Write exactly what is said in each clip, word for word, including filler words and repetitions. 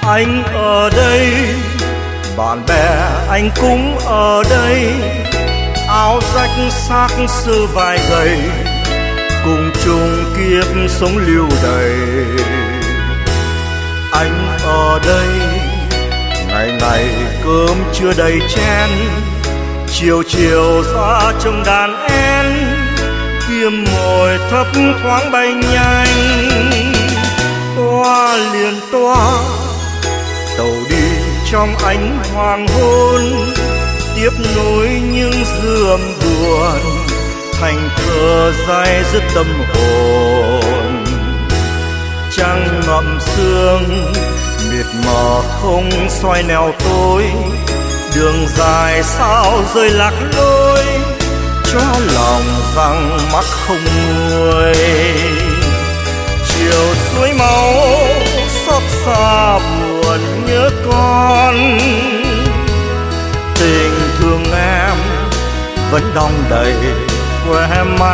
Anh ở đây, bạn bè anh cũng ở đây, áo rách xác xưa vai gầy, cùng chung kiếp sống lưu đầy. Anh ở đây, ngày ngày cơm chưa đầy chén, chiều chiều ra trong đàn én, kiếm mồi thấp thoáng bay nhanh. Toa liền toa tàu đi trong ánh hoàng hôn, tiếp nối những dư âm buồn, thành thơ dai dứt tâm hồn. Trăng ngậm sương miệt mờ không xoay nẻo tối, đường dài sao rơi lạc lối, cho lòng rằng mắt không nguôi. Chiều suối máu xót xa buồn nhớ con, tình thương em vẫn đong đầy khóe mắt.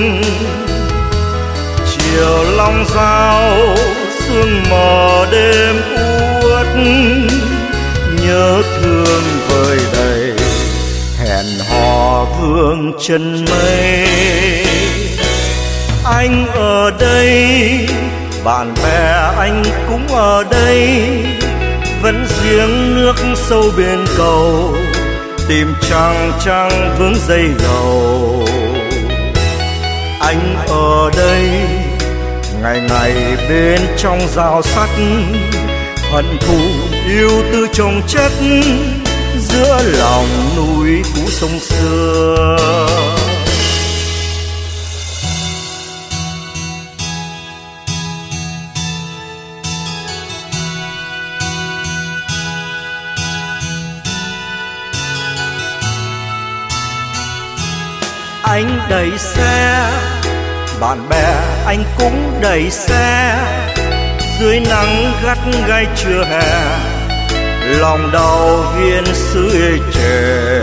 Chiều long dao sương mờ đêm uất, nhớ thương vơi đầy hẹn hò vương chân mây. Anh ở đây, bạn bè anh cũng ở đây, vẫn giếng nước sâu bên cầu, tìm trăng trăng vướng dây dầu. Anh ở đây, ngày ngày bên trong rào sắt, hận thù yêu tư chồng chất, giữa lòng núi cũ sông xưa. Anh đẩy xe, bạn bè anh cũng đẩy xe, dưới nắng gắt gai trưa hè, lòng đau viên xứ ê chề.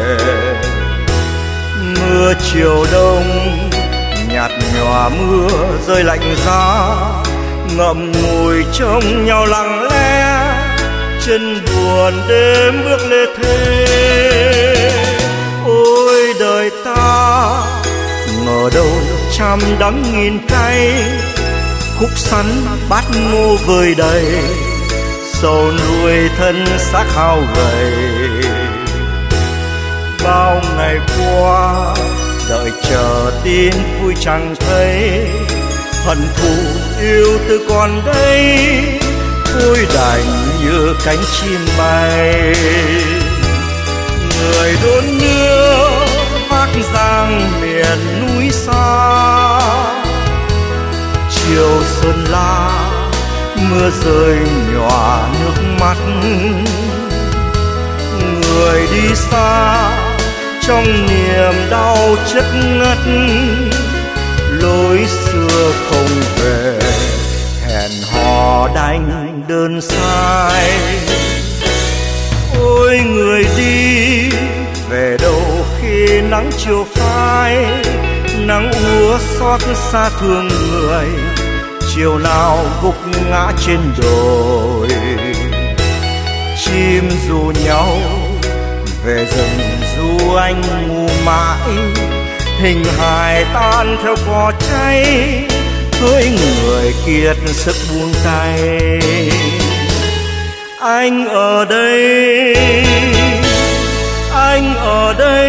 Mưa chiều đông nhạt nhòa mưa rơi lạnh giá, ngậm ngùi trông nhau lặng lẽ, chân buồn đêm bước lê thê. Ôi đời ta ngờ đâu trăm đắng nghìn cay, khúc sắn bát ngô vơi đầy, sầu nuôi thân xác hao gầy. Bao ngày qua đợi chờ tin vui chẳng thấy, hận thù yêu tư còn đây, thôi đành như cánh chim bay. Người đốn đưa Bắc Giang miền núi xa, chiều sơn la mưa rơi nhòa nước mắt. Người đi xa trong niềm đau chất ngất, lối xưa không về hẹn hò đành đơn sai. Ôi người đi về đâu khi nắng chiều phai, nắng úa xót xa thương người, chiều nào gục ngã trên đồi. Chim ru nhau về rừng ru anh ngu mãi, hình hài tan theo cỏ cháy, với người kiệt sức buông tay. Anh ở đây, anh ở đây,